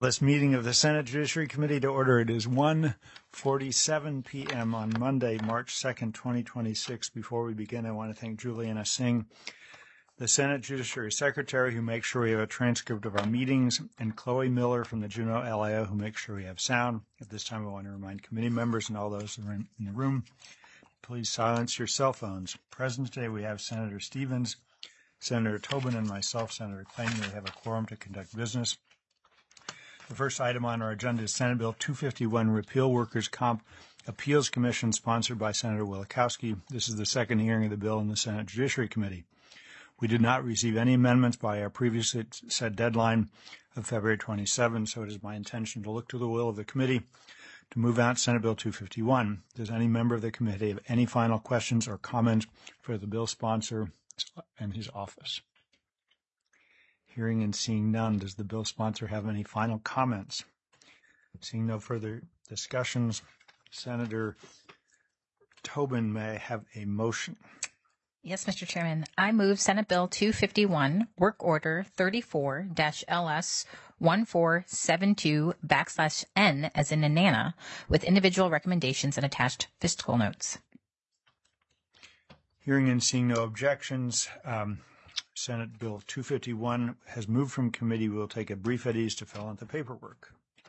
This meeting of the Senate Judiciary Committee to order. It is 1:47 p.m. on Monday, March 2nd, 2026. Before we begin, I want to thank Juliana Singh, the Senate Judiciary Secretary, who makes sure we have a transcript of our meetings, and Chloe Miller from the Juneau LIO, who makes sure we have sound. At this time, I want to remind committee members and all those who are in the room, please silence your cell phones. Present today, we have Senator Stevens, Senator Tobin, and myself, Senator Klain. We have a quorum to conduct business. The first item on our agenda is Senate Bill 251, Repeal Workers' Comp Appeals Commission, sponsored by Senator Wielechowski. This is the second hearing of the bill in the Senate Judiciary Committee. We did not receive any amendments by our previously set deadline of February 27, so it is my intention to look to the will of the committee to move out Senate Bill 251. Does any member of the committee have any final questions or comments for the bill sponsor and his office? Hearing and seeing none, does the bill sponsor have any final comments? Seeing no further discussions, Senator Tobin, may I have a motion? Yes, Mr. Chairman. I move Senate Bill 251, Work Order 34-LS1472/N as in Nana, with individual recommendations and attached fiscal notes. Hearing and seeing no objections, Senate Bill 251 has moved from committee. We will take a brief at ease to fill out the paperwork.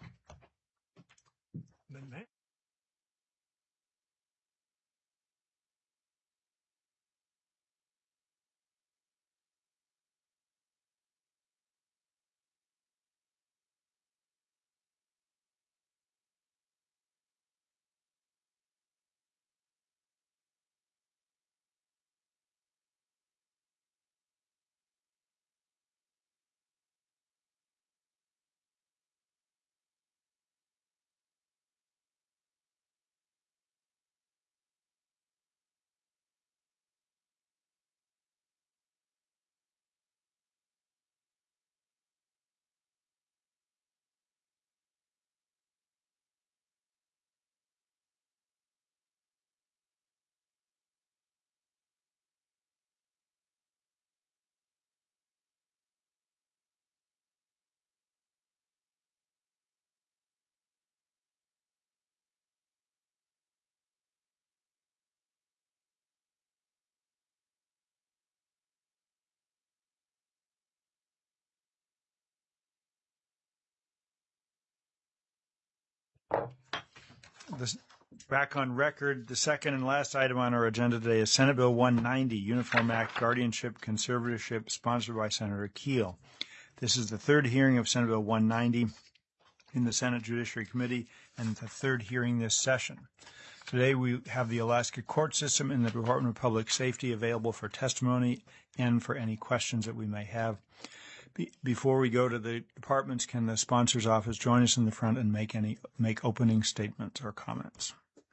Back on record, the second and last item on our agenda today is Senate Bill 190, Uniform Act Guardianship Conservatorship, sponsored by Senator Keel. This is the third hearing of Senate Bill 190 in the Senate Judiciary Committee and the third hearing this session. Today we have the Alaska Court System and the Department of Public Safety available for testimony and for any questions that we may have. Before we go to the departments, can the sponsor's office join us in the front and make opening statements or comments?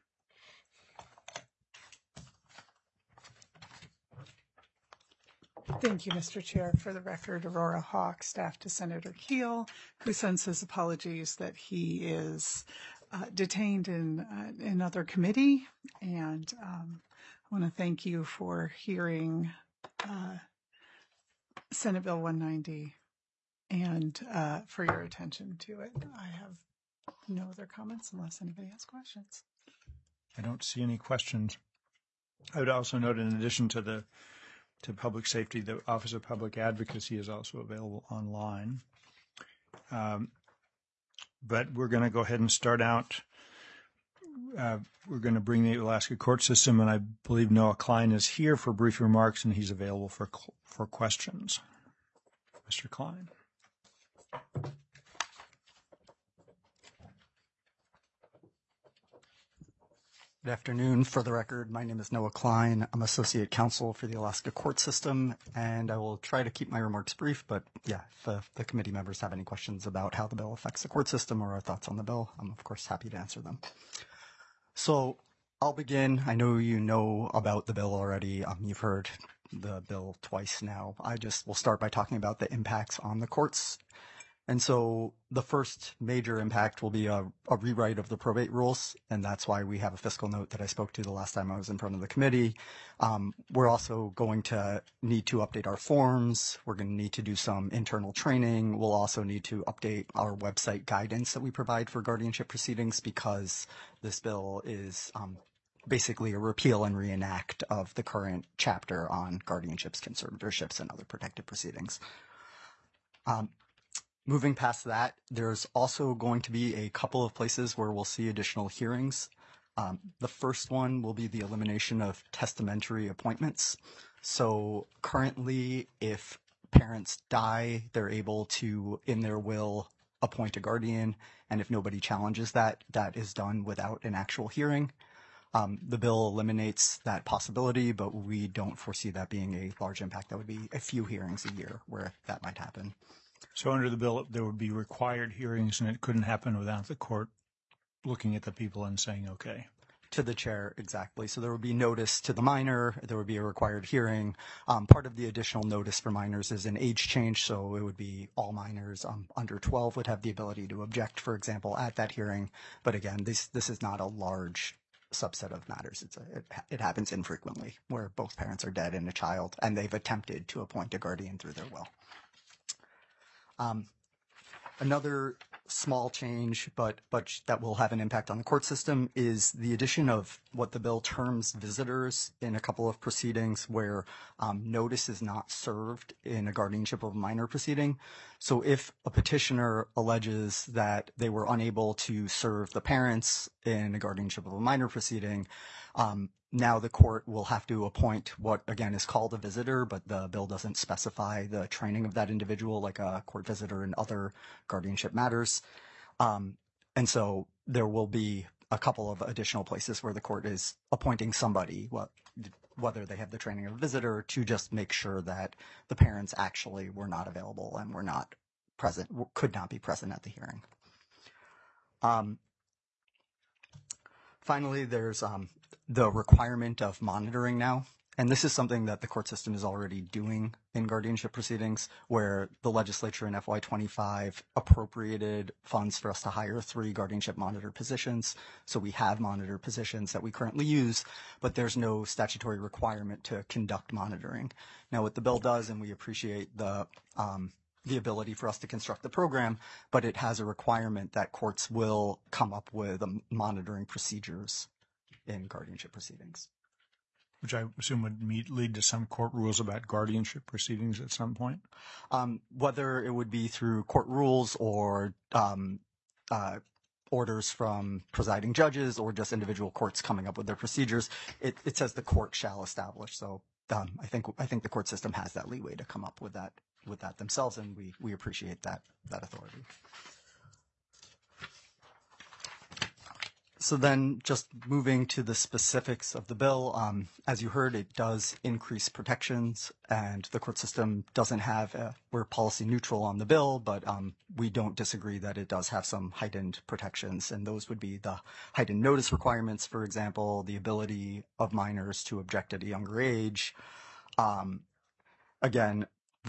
Thank you, Mr. Chair. For the record, Aurora Hawk, staff to Senator Keel, who sends his apologies that he is detained in another committee. And I want to thank you for hearing Senate Bill 190 and for your attention to it. I have no other comments unless anybody has questions. I don't see any questions. I would also note, in addition to public safety, the Office of Public Advocacy is also available online. But we're going to go ahead and start out. We're going to bring the Alaska Court System, and I believe Noah Klein is here for brief remarks, and he's available for questions. Mr. Klein. Good afternoon. For the record, my name is Noah Klein. I'm Associate Counsel for the Alaska Court System, and I will try to keep my remarks brief, but yeah, if the committee members have any questions about how the bill affects the court system or our thoughts on the bill, I'm of course happy to answer them. So I'll begin. I know you know about the bill already. You've heard the bill twice now. I just will start by talking about the impacts on the courts And so the first major impact will be a rewrite of the probate rules, and that's why we have a fiscal note that I spoke to the last time I was in front of the committee. We're also going to need to update our forms. We're going to need to do some internal training. We'll also need to update our website guidance that we provide for guardianship proceedings, because this bill is basically a repeal and reenact of the current chapter on guardianships, conservatorships, and other protective proceedings. Moving past that, there's also going to be a couple of places where we'll see additional hearings. The first one will be the elimination of testamentary appointments. So currently, if parents die, they're able to, in their will, appoint a guardian, and if nobody challenges that, that is done without an actual hearing. The bill eliminates that possibility, but we don't foresee that being a large impact. That would be a few hearings a year where that might happen. So under the bill, there would be required hearings, and it couldn't happen without the court looking at the people and saying, okay. To the chair, exactly. So there would be notice to the minor. There would be a required hearing. Part of the additional notice for minors is an age change, so it would be all minors under 12 would have the ability to object, for example, at that hearing. But again, this is not a large subset of matters. It happens infrequently, where both parents are dead and a child, and they've attempted to appoint a guardian through their will. Another small change, but that will have an impact on the court system, is the addition of what the bill terms visitors in a couple of proceedings where notice is not served in a guardianship of a minor proceeding. So if a petitioner alleges that they were unable to serve the parents in a guardianship of a minor proceeding, now the court will have to appoint what, again, is called a visitor, but the bill doesn't specify the training of that individual like a court visitor in other guardianship matters. And so there will be a couple of additional places where the court is appointing somebody, whether they have the training of a visitor, to just make sure that the parents actually were not available and were not present, could not be present at the hearing. Finally, there's the requirement of monitoring now. And this is something that the court system is already doing in guardianship proceedings, where the legislature in FY25 appropriated funds for us to hire 3 guardianship monitor positions. So we have monitor positions that we currently use, but there's no statutory requirement to conduct monitoring. Now, what the bill does, and we appreciate the ability for us to construct the program, but it has a requirement that courts will come up with monitoring procedures in guardianship proceedings. Which I assume would lead to some court rules about guardianship proceedings at some point? Whether it would be through court rules or orders from presiding judges or just individual courts coming up with their procedures, it says the court shall establish. So I think the court system has that leeway to come up with that themselves, and we appreciate that authority. So then just moving to the specifics of the bill, as you heard, it does increase protections, and the court system doesn't have, we're policy neutral on the bill, but we don't disagree that it does have some heightened protections, and those would be the heightened notice requirements, for example, the ability of minors to object at a younger age. Again,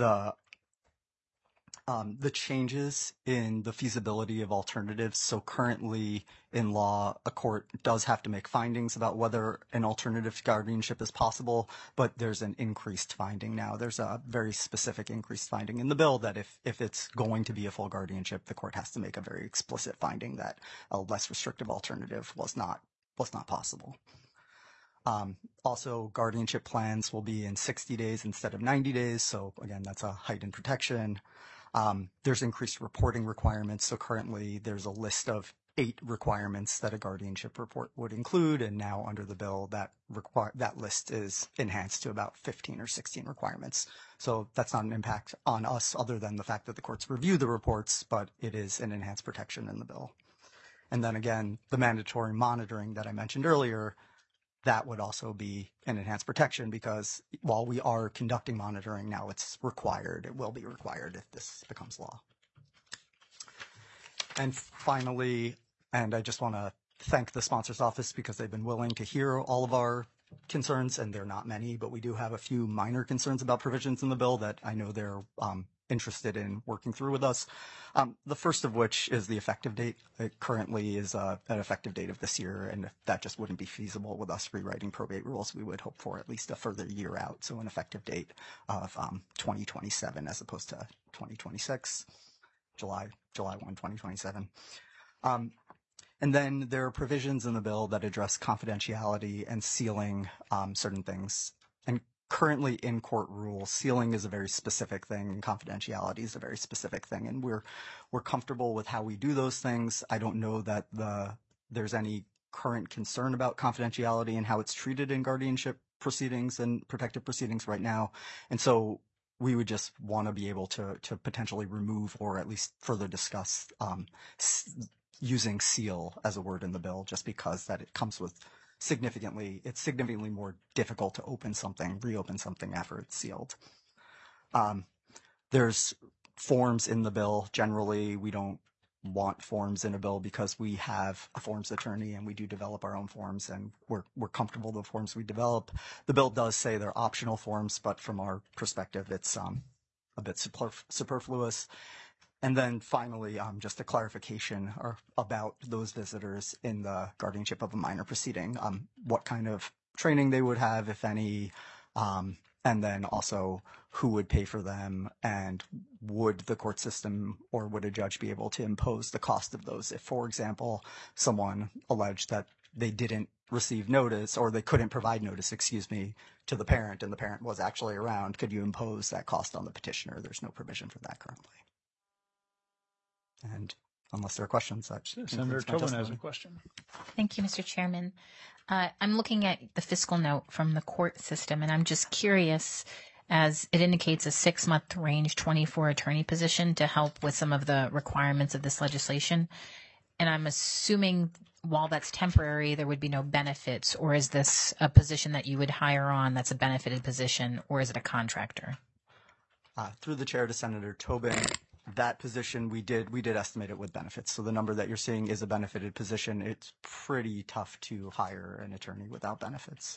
the changes in the feasibility of alternatives. So currently in law, a court does have to make findings about whether an alternative guardianship is possible, but there's an increased finding now. There's a very specific increased finding in the bill that if it's going to be a full guardianship, the court has to make a very explicit finding that a less restrictive alternative was not possible. Also, guardianship plans will be in 60 days instead of 90 days. So again, that's a heightened protection. There's increased reporting requirements. So currently there's a list of 8 requirements that a guardianship report would include. And now under the bill, that list is enhanced to about 15 or 16 requirements. So that's not an impact on us other than the fact that the courts review the reports, but it is an enhanced protection in the bill. And then again, the mandatory monitoring that I mentioned earlier, that would also be an enhanced protection, because while we are conducting monitoring now, it's required. It will be required if this becomes law. And finally, and I just want to thank the sponsor's office because they've been willing to hear all of our concerns, and they're not many, but we do have a few minor concerns about provisions in the bill that I know they're interested in working through with us. The first of which is the effective date. It currently is an effective date of this year, and if that just wouldn't be feasible with us rewriting probate rules, we would hope for at least a further year out, so an effective date of 2027 as opposed to 2026, July 1, 2027. And then there are provisions in the bill that address confidentiality and sealing certain things. And currently in court rules, sealing is a very specific thing, and confidentiality is a very specific thing. And we're comfortable with how we do those things. I don't know that there's any current concern about confidentiality and how it's treated in guardianship proceedings and protective proceedings right now. And so we would just want to be able to potentially remove or at least further discuss using seal as a word in the bill, just because that it comes with it's significantly more difficult to reopen something after it's sealed. There's forms in the bill. Generally, we don't want forms in a bill because we have a forms attorney and we do develop our own forms, and we're comfortable with the forms we develop. The bill does say they're optional forms, but from our perspective, it's a bit superfluous. And then finally, just a clarification about those visitors in the guardianship of a minor proceeding, what kind of training they would have, if any, and then also who would pay for them, and would the court system or would a judge be able to impose the cost of those? If, for example, someone alleged that they didn't receive notice or they couldn't provide notice, to the parent, and the parent was actually around, could you impose that cost on the petitioner? There's no provision for that currently. And unless there are questions, Senator Tobin has a question. Thank you, Mr. Chairman. I'm looking at the fiscal note from the court system, and I'm just curious, as it indicates a 6-month range 24 attorney position to help with some of the requirements of this legislation. And I'm assuming while that's temporary, there would be no benefits, or is this a position that you would hire on that's a benefited position, or is it a contractor? Through the chair to Senator Tobin, that position, we did estimate it with benefits. So the number that you're seeing is a benefited position. It's pretty tough to hire an attorney without benefits.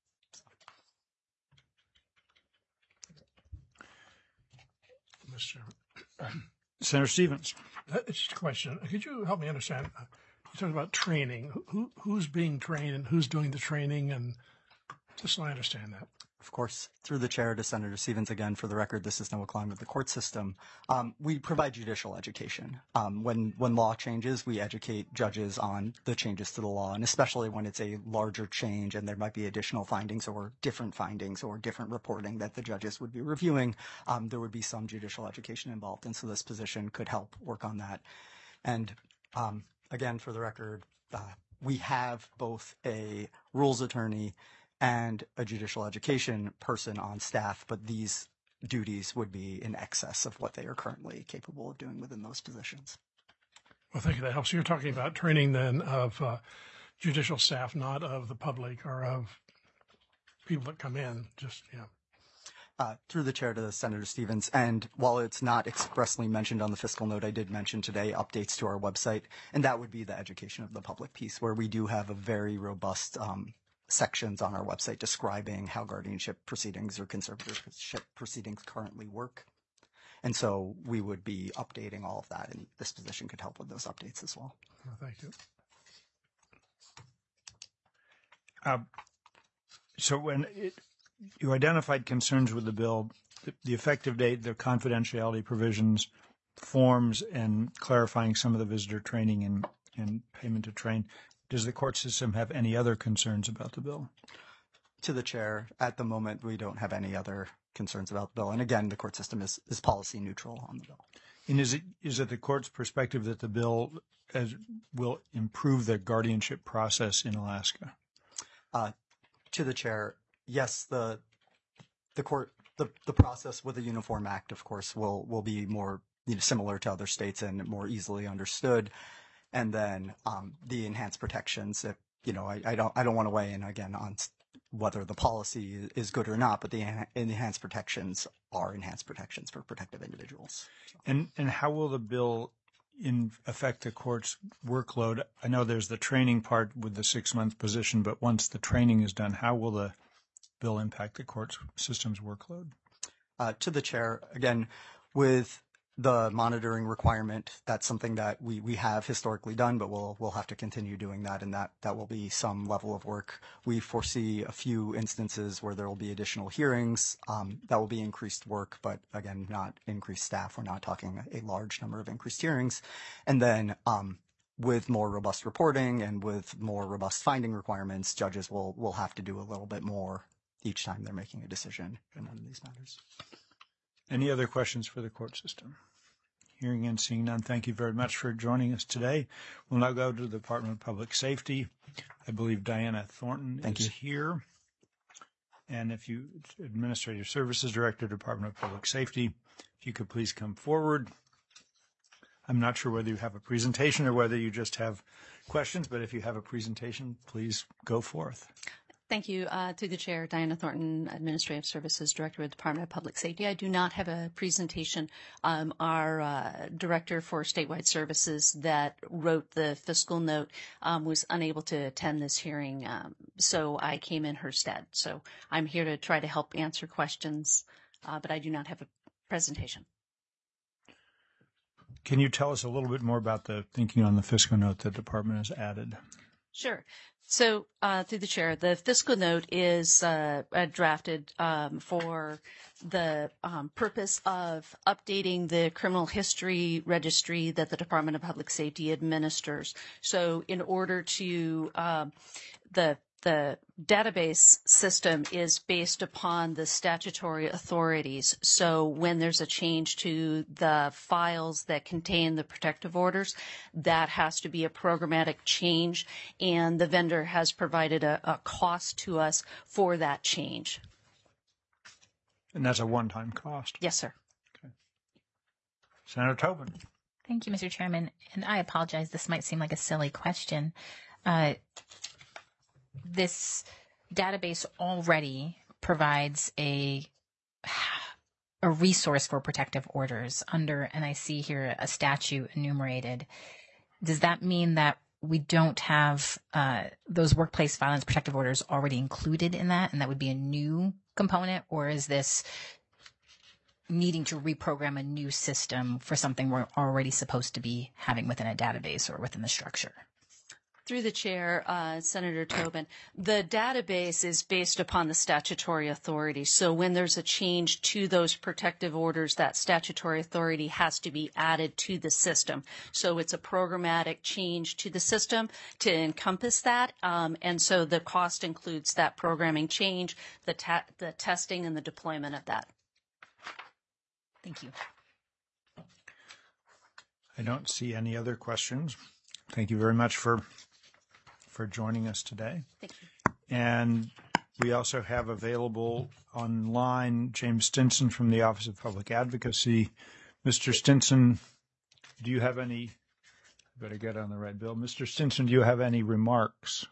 Mr. Senator Stevens. Just a question. Could you help me understand? You talked about training. Who's being trained and who's doing the training? And just so I understand that. Of course, through the chair to Senator Stevens again, for the record, this is Noah Klein with the court system. We provide judicial education. When law changes, we educate judges on the changes to the law, and especially when it's a larger change and there might be additional findings or different reporting that the judges would be reviewing, there would be some judicial education involved. And so this position could help work on that. And again, for the record, we have both a rules attorney and a judicial education person on staff, but these duties would be in excess of what they are currently capable of doing within those positions. Well, thank you. That helps. So you're talking about training then of judicial staff, not of the public or of people that come in, just, yeah. Through the chair to Senator Stevens, and while it's not expressly mentioned on the fiscal note, I did mention today updates to our website, and that would be the education of the public piece, where we do have a very robust sections on our website describing how guardianship proceedings or conservatorship proceedings currently work. And so we would be updating all of that, and this position could help with those updates as well. Well, thank you. So when you identified concerns with the bill, the effective date, the confidentiality provisions, forms, and clarifying some of the visitor training and payment to train, does the court system have any other concerns about the bill? To the chair, at the moment, we don't have any other concerns about the bill. And again, the court system is policy neutral on the bill. And is it the court's perspective that the bill will improve the guardianship process in Alaska? To the chair, yes, the process with a uniform act, of course, will be more similar to other states and more easily understood. And then the enhanced protections, if I don't want to weigh in again on whether the policy is good or not, but the enhanced protections are enhanced protections for protective individuals. So. And how will the bill affect the court's workload? I know there's the training part with the 6-month position, but once the training is done, how will the bill impact the court system's workload? To the chair, again, With the monitoring requirement, that's something that we have historically done, but we'll have to continue doing that, and that will be some level of work. We foresee a few instances where there will be additional hearings. That will be increased work, but again, not increased staff. We're not talking a large number of increased hearings. And then with more robust reporting and with more robust finding requirements, judges will have to do a little bit more each time they're making a decision in one of these matters. Any other questions for the court system? Hearing and seeing none, thank you very much for joining us today. We'll now go to the Department of Public Safety. I believe Diana Thornton is here. And if you, Administrative Services Director, Department of Public Safety, if you could please come forward. I'm not sure whether you have a presentation or whether you just have questions, but if you have a presentation, please go forth. Thank you. Through the chair, Diana Thornton, Administrative Services Director of the Department of Public Safety. I do not have a presentation. Our Director for Statewide Services that wrote the fiscal note was unable to attend this hearing, so I came in her stead. So I'm here to try to help answer questions, but I do not have a presentation. Can you tell us a little bit more about the thinking on the fiscal note the department has added? Sure. So, through the chair, the fiscal note is drafted for the purpose of updating the criminal history registry that the Department of Public Safety administers. So, in order to the database system is based upon the statutory authorities. So when there's a change to the files that contain the protective orders, that has to be a programmatic change, and the vendor has provided a cost to us for that change. And that's a one-time cost? Yes, sir. Okay. Senator Tobin. Thank you, Mr. Chairman. And I apologize, this might seem like a silly question. This database already provides a resource for protective orders under, and I see here a statute enumerated. Does that mean that we don't have those workplace violence protective orders already included in that, and that would be a new component, or is this needing to reprogram a new system for something we're already supposed to be having within a database or within the structure? Through the chair, Senator Tobin, the database is based upon the statutory authority. So when there's a change to those protective orders, that statutory authority has to be added to the system. So it's a programmatic change to the system to encompass that. And so the cost includes that programming change, the testing, and the deployment of that. Thank you. I don't see any other questions. Thank you very much for joining us today. Thank you. And we also have available online James Stinson from the Office of Public Advocacy. Mr. Stinson, do you have any, better get on the right bill. Mr. Stinson, do you have any remarks?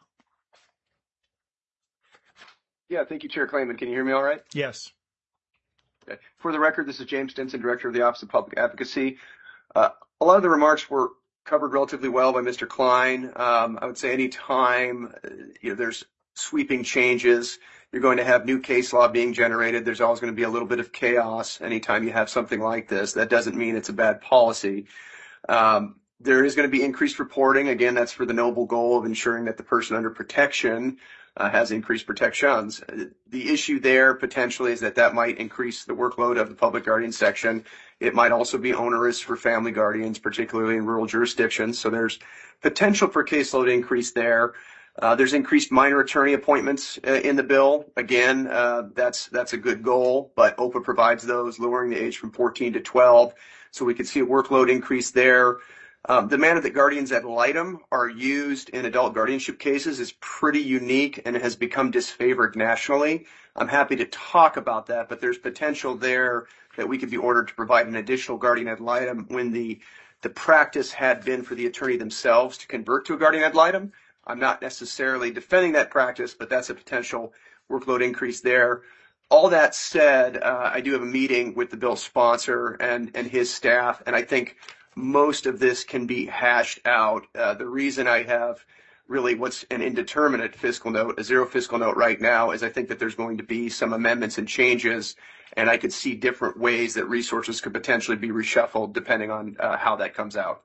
Yeah, thank you, Chair Klayman. Can you hear me all right? Yes. Okay. For the record, this is James Stinson, Director of the Office of Public Advocacy. A lot of the remarks were covered relatively well by Mr. Klein. I would say any time there's sweeping changes, you're going to have new case law being generated. There's always going to be a little bit of chaos anytime you have something like this. That doesn't mean it's a bad policy. There is going to be increased reporting. Again, that's for the noble goal of ensuring that the person under protection has increased protections. The issue there potentially is that might increase the workload of the public guardian section. It might also be onerous for family guardians, particularly in rural jurisdictions. So there's potential for caseload increase there. There's increased minor attorney appointments in the bill. Again, that's a good goal, but OPA provides those, lowering the age from 14 to 12. So we could see a workload increase there. The manner that guardians ad litem are used in adult guardianship cases is pretty unique and has become disfavored nationally. I'm happy to talk about that, but there's potential there that we could be ordered to provide an additional guardian ad litem when the practice had been for the attorney themselves to convert to a guardian ad litem. I'm not necessarily defending that practice, but that's a potential workload increase there. All that said, I do have a meeting with the bill sponsor and his staff, and I think most of this can be hashed out. The reason I have really what's an indeterminate fiscal note, a zero fiscal note right now, is I think that there's going to be some amendments and changes, and I could see different ways that resources could potentially be reshuffled depending on how that comes out.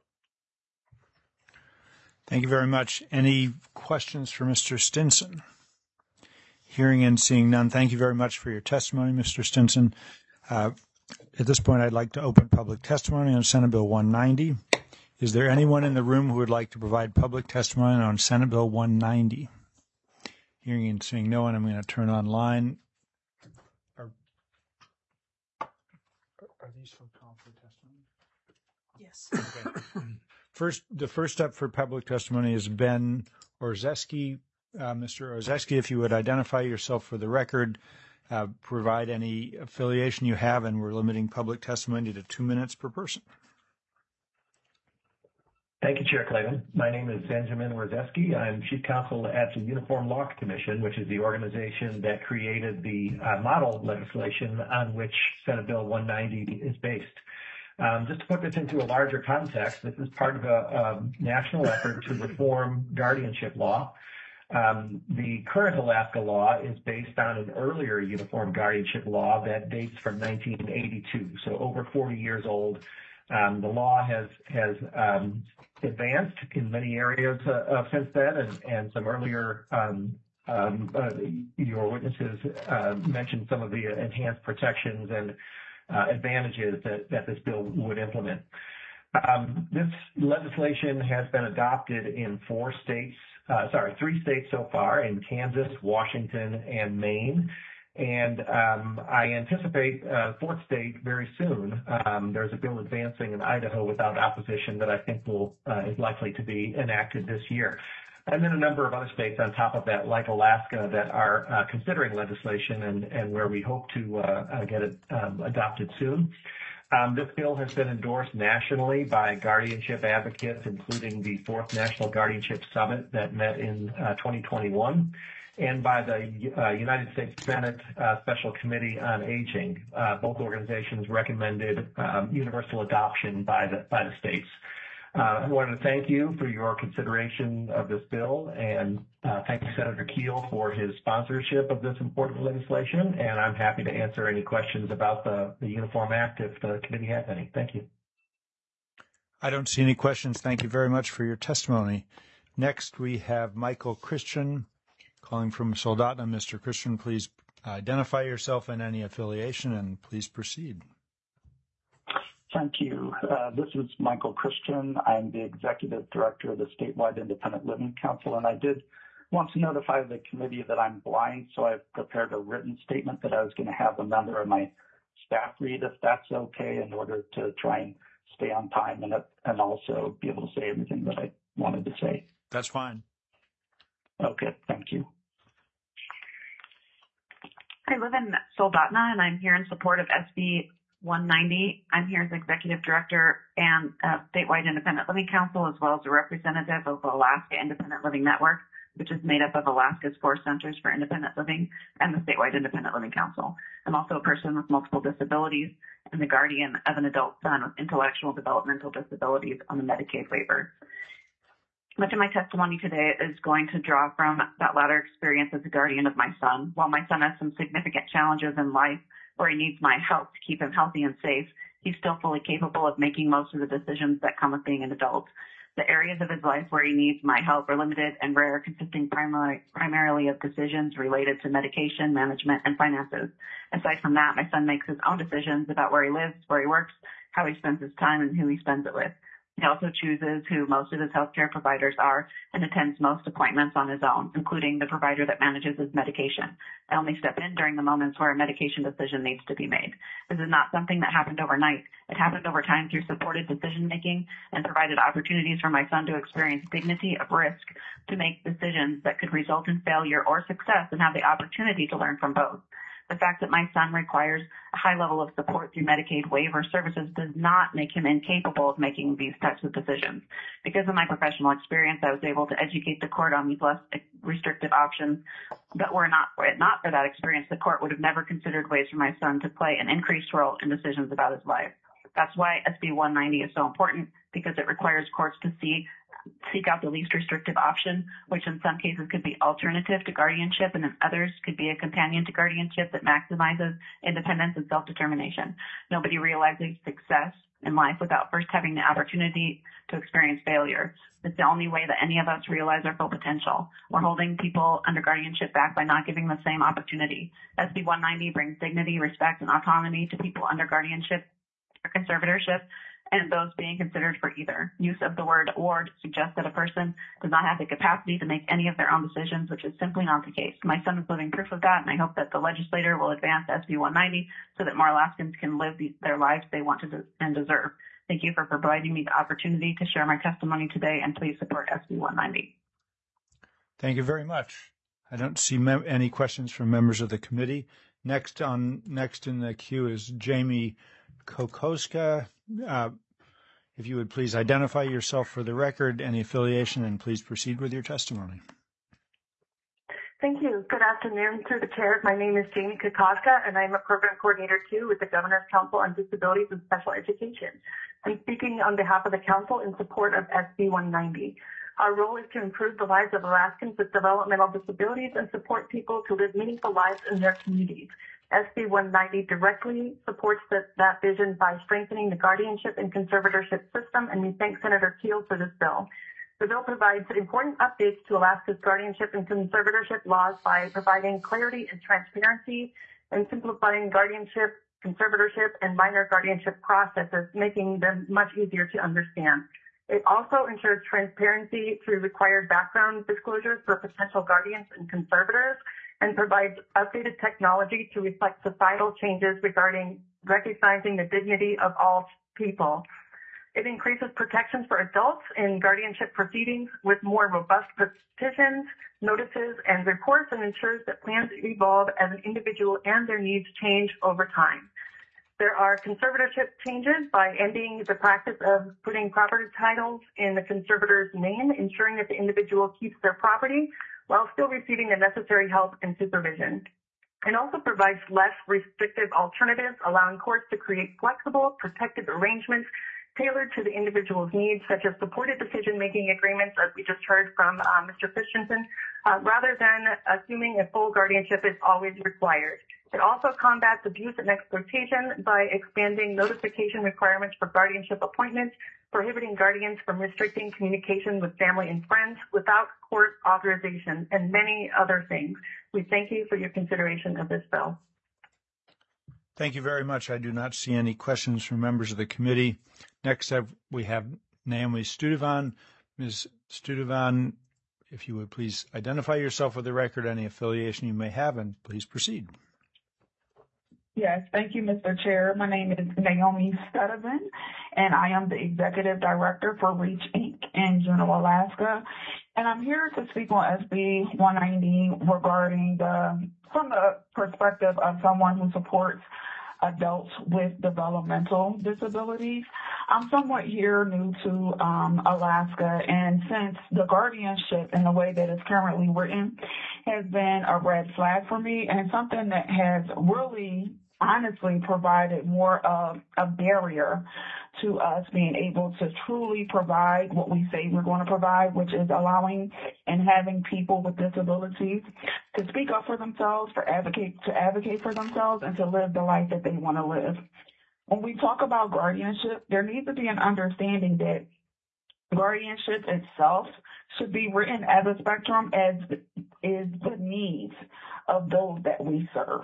Thank you very much. Any questions for Mr. Stinson? Hearing and seeing none, thank you very much for your testimony, Mr. Stinson. At this point, I'd like to open public testimony on Senate Bill 190. Is there anyone in the room who would like to provide public testimony on Senate Bill 190? Hearing and seeing no one, I'm going to turn online. Are these folks called for testimony? Yes. Okay. The first up for public testimony is Ben Orzeski. Mr. Orzeski, if you would identify yourself for the record, provide any affiliation you have, and we're limiting public testimony to 2 minutes per person. Thank you, Chair Clavin. My name is Benjamin Orzeski. I'm Chief Counsel at the Uniform Law Commission, which is the organization that created the model legislation on which Senate Bill 190 is based. Just to put this into a larger context, this is part of a national effort to reform guardianship law. The current Alaska law is based on an earlier uniform guardianship law that dates from 1982, so over 40 years old. The law has advanced in many areas since then, and some earlier your witnesses mentioned some of the enhanced protections and advantages that this bill would implement. This legislation has been adopted in 3 states so far, in Kansas, Washington, and Maine. And I anticipate a 4th state very soon. There's a bill advancing in Idaho without opposition that I think is likely to be enacted this year. And then a number of other states on top of that, like Alaska, that are considering legislation and where we hope to get it adopted soon. This bill has been endorsed nationally by guardianship advocates, including the 4th National Guardianship Summit that met in 2021, and by the United States Senate Special Committee on Aging. Both organizations recommended universal adoption by the states. I wanted to thank you for your consideration of this bill, and thank you, Senator Keel, for his sponsorship of this important legislation, and I'm happy to answer any questions about the Uniform Act if the committee has any. Thank you. I don't see any questions. Thank you very much for your testimony. Next, we have Michael Christian calling from Soldotna. Mr. Christian, please identify yourself and any affiliation, and please proceed. Thank you. This is Michael Christian. I'm the Executive Director of the Statewide Independent Living Council, and I did want to notify the committee that I'm blind, so I've prepared a written statement that I was going to have a member of my staff read, if that's okay, in order to try and stay on time and also be able to say everything that I wanted to say. That's fine. Okay, thank you. I live in Soldotna, and I'm here in support of SB 190. I'm here as Executive Director and Statewide Independent Living Council, as well as a representative of the Alaska Independent Living Network, which is made up of Alaska's 4 Centers for Independent Living and the Statewide Independent Living Council. I'm also a person with multiple disabilities and the guardian of an adult son with intellectual developmental disabilities on the Medicaid waiver. Much of my testimony today is going to draw from that latter experience as a guardian of my son. While my son has some significant challenges in life where he needs my help to keep him healthy and safe, he's still fully capable of making most of the decisions that come with being an adult. The areas of his life where he needs my help are limited and rare, consisting primarily of decisions related to medication, management, and finances. Aside from that, my son makes his own decisions about where he lives, where he works, how he spends his time, and who he spends it with. He also chooses who most of his healthcare providers are and attends most appointments on his own, including the provider that manages his medication. I only step in during the moments where a medication decision needs to be made. This is not something that happened overnight. It happened over time through supported decision-making and provided opportunities for my son to experience dignity of risk, to make decisions that could result in failure or success, and have the opportunity to learn from both. The fact that my son requires a high level of support through Medicaid waiver services does not make him incapable of making these types of decisions. Because of my professional experience, I was able to educate the court on these less restrictive options. But were it not for that experience, the court would have never considered ways for my son to play an increased role in decisions about his life. That's why SB 190 is so important, because it requires courts to see seek out the least restrictive option, which in some cases could be alternative to guardianship, and in others could be a companion to guardianship that maximizes independence and self-determination. Nobody realizes success in life without first having the opportunity to experience failure. It's the only way that any of us realize our full potential. We're holding people under guardianship back by not giving the same opportunity. SB 190 brings dignity, respect, and autonomy to people under guardianship or conservatorship, and those being considered for either. Use of the word "or" suggests that a person does not have the capacity to make any of their own decisions, which is simply not the case. My son is living proof of that, and I hope that the legislator will advance SB 190 so that more Alaskans can live their lives they want to and deserve. Thank you for providing me the opportunity to share my testimony today, and please support SB 190. Thank you very much. I don't see any questions from members of the committee. Next in the queue is Jamie Kokoska. If you would please identify yourself for the record, any affiliation, and please proceed with your testimony. Thank you. Good afternoon through the chair. My name is Jamie Kokoska, and I'm a program coordinator too with the Governor's Council on Disabilities and Special Education. I'm speaking on behalf of the council in support of SB 190. Our role is to improve the lives of Alaskans with developmental disabilities and support people to live meaningful lives in their communities. SB 190 directly supports that vision by strengthening the guardianship and conservatorship system, and we thank Senator Keel for this bill. The bill provides important updates to Alaska's guardianship and conservatorship laws by providing clarity and transparency and simplifying guardianship, conservatorship, and minor guardianship processes, making them much easier to understand. It also ensures transparency through required background disclosures for potential guardians and conservators, and provides updated technology to reflect societal changes regarding recognizing the dignity of all people. It increases protections for adults in guardianship proceedings with more robust petitions, notices, and reports, and ensures that plans evolve as an individual and their needs change over time. There are conservatorship changes by ending the practice of putting property titles in the conservator's name, ensuring that the individual keeps their property while still receiving the necessary help and supervision. It also provides less restrictive alternatives, allowing courts to create flexible, protective arrangements tailored to the individual's needs, such as supported decision-making agreements, as we just heard from Mr. Christensen, rather than assuming a full guardianship is always required. It also combats abuse and exploitation by expanding notification requirements for guardianship appointments, prohibiting guardians from restricting communication with family and friends without court authorization, and many other things. We thank you for your consideration of this bill. Thank you very much. I do not see any questions from members of the committee. Next up, we have Naomi Studevan. Ms. Studevan, if you would please identify yourself for the record, any affiliation you may have, and please proceed. Yes, thank you, Mr. Chair. My name is Naomi Studevan, and I am the Executive Director for REACH, Inc. in Juneau, Alaska. And I'm here to speak on SB 190 regarding from the perspective of someone who supports adults with developmental disabilities. I'm somewhat new to Alaska, and since the guardianship in the way that it's currently written has been a red flag for me, and something that has really honestly provided more of a barrier to us being able to truly provide what we say we're going to provide, which is allowing and having people with disabilities to speak up for themselves, to advocate for themselves, and to live the life that they want to live. When we talk about guardianship, there needs to be an understanding that guardianship itself should be written as a spectrum as is the needs of those that we serve.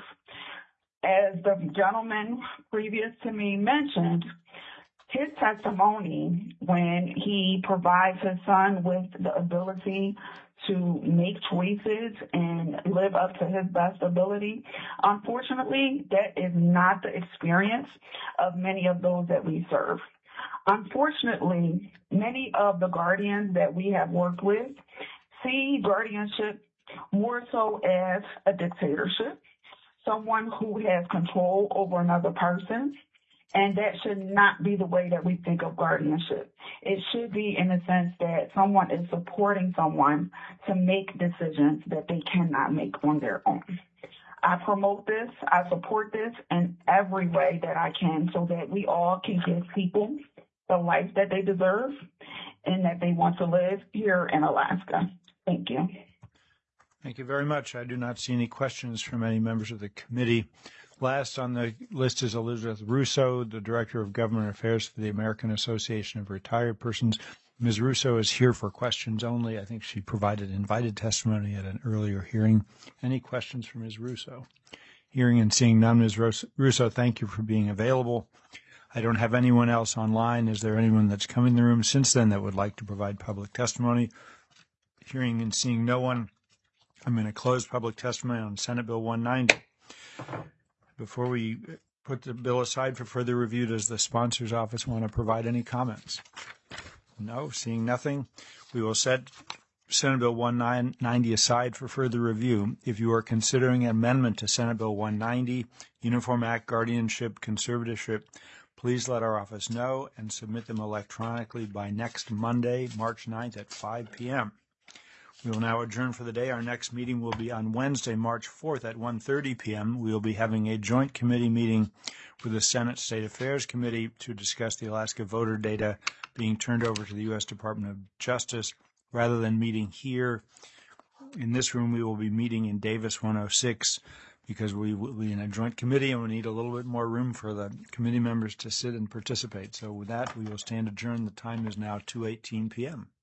As the gentleman previous to me mentioned, his testimony when he provides his son with the ability to make choices and live up to his best ability, unfortunately, that is not the experience of many of those that we serve. Unfortunately, many of the guardians that we have worked with see guardianship more so as a dictatorship, someone who has control over another person, and that should not be the way that we think of guardianship. It should be in the sense that someone is supporting someone to make decisions that they cannot make on their own. I promote this, I support this in every way that I can so that we all can give people the life that they deserve and that they want to live here in Alaska. Thank you. Thank you very much. I do not see any questions from any members of the committee. Last on the list is Elizabeth Russo, the Director of Government Affairs for the American Association of Retired Persons. Ms. Russo is here for questions only. I think she provided invited testimony at an earlier hearing. Any questions from Ms. Russo? Hearing and seeing none, Ms. Russo, thank you for being available. I don't have anyone else online. Is there anyone that's come in the room since then that would like to provide public testimony? Hearing and seeing no one, I'm going to close public testimony on Senate Bill 190. Before we put the bill aside for further review, does the sponsor's office want to provide any comments? No, seeing nothing. We will set Senate Bill 190 aside for further review. If you are considering an amendment to Senate Bill 190, Uniform Act, Guardianship, Conservatorship, please let our office know and submit them electronically by next Monday, March 9th at 5 p.m. We will now adjourn for the day. Our next meeting will be on Wednesday, March 4th at 1:30 p.m. We will be having a joint committee meeting with the Senate State Affairs Committee to discuss the Alaska voter data being turned over to the U.S. Department of Justice. Rather than meeting here in this room, we will be meeting in Davis 106 because we will be in a joint committee and we need a little bit more room for the committee members to sit and participate. So with that, we will stand adjourned. The time is now 2:18 p.m.